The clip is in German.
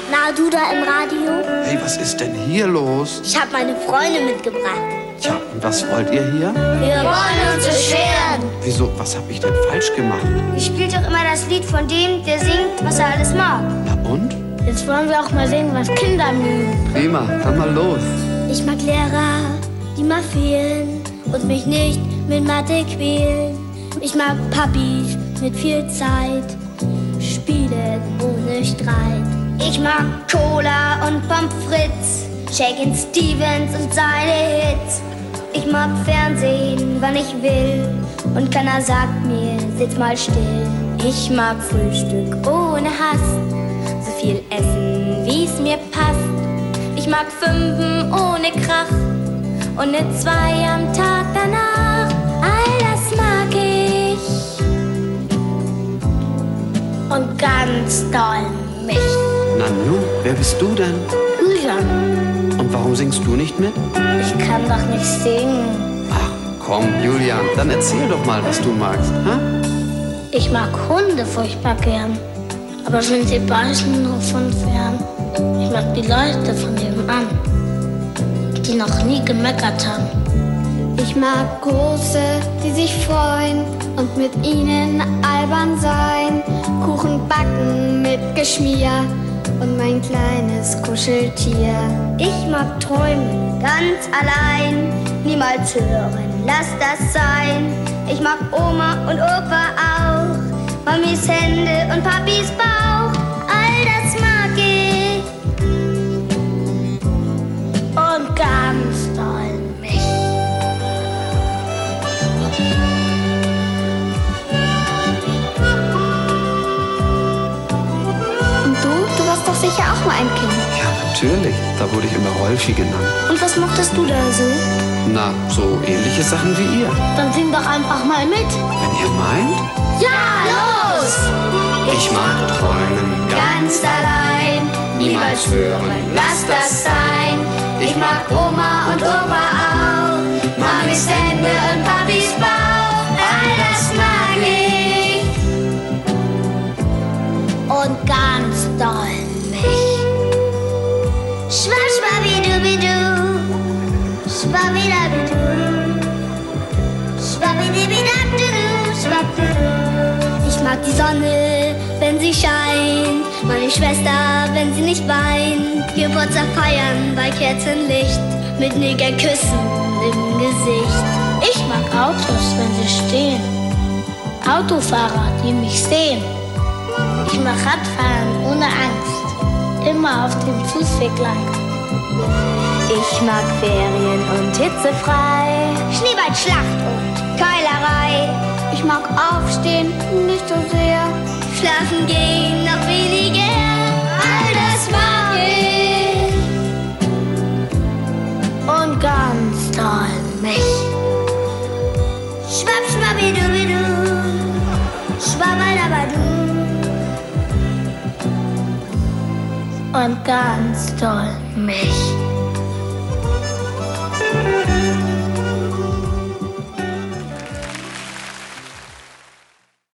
Na, du da im Radio? Hey, was ist denn hier los? Ich habe meine Freunde mitgebracht. Tja, und was wollt ihr hier? Wir wollen uns beschweren. Wieso, was hab ich denn falsch gemacht? Ihr spielt doch immer das Lied von dem, der singt, was er alles mag. Na und? Jetzt wollen wir auch mal singen, was Kinder mögen. Prima, dann mal los. Ich mag Lehrer, die mal fehlen und mich nicht mit Mathe quälen. Ich mag Papis mit viel Zeit, spielen ohne Streit. Ich mag Cola und Pommes frites, Shakin' Stevens und seine Hits. Ich mag Fernsehen, wann ich will, und keiner sagt mir, sitz mal still. Ich mag Frühstück ohne Hass, so viel essen, wie's mir passt. Ich mag Fünfen ohne Krach und ne 2 am Tag danach. All das mag ich und ganz doll mich. Nanu, wer bist du denn? Julian, Und warum singst du nicht mit? ich kann doch nicht singen. Ach, komm, Julian, dann erzähl doch mal, was du magst, ha? Ich mag Hunde furchtbar gern, aber wenn sie beißen, nur von fern. Ich mag die Leute von nebenan, die noch nie gemeckert haben. Ich mag Große, die sich freuen und mit ihnen albern sein. Kuchen backen mit Geschmier und mein kleines Kuscheltier. Ich mag träumen, ganz allein, niemals hören, lass das sein. Ich mag Oma und Opa auch, Mamis Hände und Papis Bauch, all das mag ich. Und ganz doll mich. Und du warst doch sicher auch mal ein Kind. Ja, natürlich. Da wurde ich immer Rolfi genannt. Und was mochtest du da so? Na, so ähnliche Sachen wie ihr. Dann sing doch einfach mal mit. Wenn ihr meint? Ja, los! Ich mag träumen, Ganz allein, niemals schwören, lass das sein. Ich mag Oma und Opa auch, Mamis Hände und Papis Bauch, all das mag ich. Und ganz doll mich. Schwapp, schwabbidubidu, schwabbidabidu, schwabbidibidabidu, schwabbdidu. Ich mag die Sonne, wenn sie scheint, meine Schwester, wenn sie nicht weint. Geburtstag feiern bei Kerzenlicht, mit Negerküssen im Gesicht. Ich mag Autos, wenn sie stehen, Autofahrer, die mich sehen. Ich mag Radfahren ohne Angst, immer auf dem Fußweg lang. Ich mag Ferien und hitzefrei, Schneeballschlacht und Keilerei. Ich mag aufstehen, nicht so sehr. Schlafen gehen noch weniger, all das mag ich. Und ganz doll mich. Schwapp, schwabbidubidu, schwabbadabadu. Und ganz doll mich.